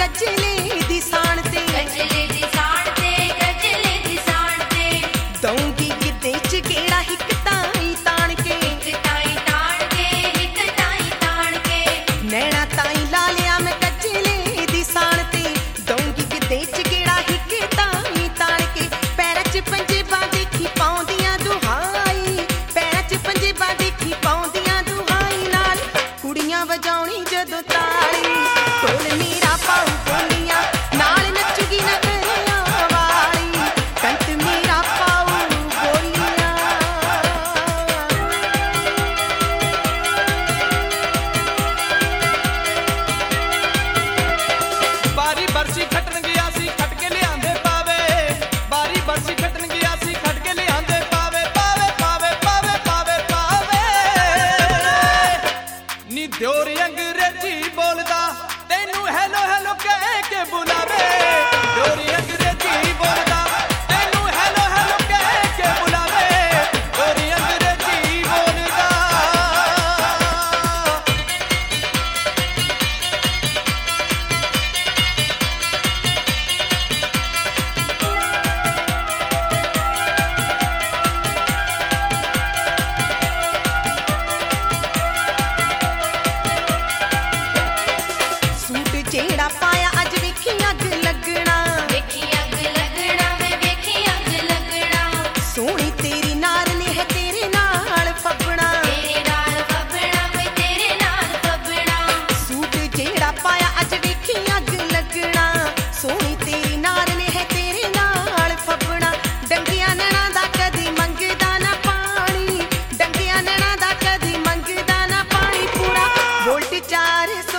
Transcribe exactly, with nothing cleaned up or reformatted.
गजले दी साण ते गजले दी साण ते गजले दी साण ते दऊंगी गिद्धे च गेड़ा हिक ताई ताण के हिक ताई ताण के हिक ताई ताण के नैना ताई ला लिया मैं गजले दी साण ते दऊंगी गिद्धे च गेड़ा हिक ताई ताण के पैरां च पंजेबां देखी पाउंदियां दुहाई पैरां च पंजेबां देखी पाउंदियां दुहाई नाल कुड़ियां वजाउणी जदों ताली ढोल मीरा पाऊ बोलियां नाल नचुगी नगरियां वाली कंठ मीरा पाऊ बोलियां बारी बरसी खटन गया सी खट के लियांदे पावे बारी बरसी खटन गया सी खट के लियांदे पावे पावे पावे पावे पावे पावे नी दियोर अंग्रेजी बोलदा तेनू हेलो हेलो कह के बुलावे दियोर अंग्रेजी बोलदा तेनू हेलो हेलो कह के बुलावे दियोर अंग्रेजी बोलदा सूट जेड़ा पाया अज वेखी अग लगना वेखी अग लगना वे वेखी अग लगना सोहनी तेरी नार ने है तेरे नाल फबना तेरे नाल फबना वे तेरे नाल फबना सूट जेड़ा पाया अज वेखी अग लगना सोहनी तेरी नार ने है तेरे नाल फबना डंगिया नैना दा कदी मंगदा ना पानी डंगिया नैना दा कदी मंगदा ना पानी पूरा वोल्ट चार सौ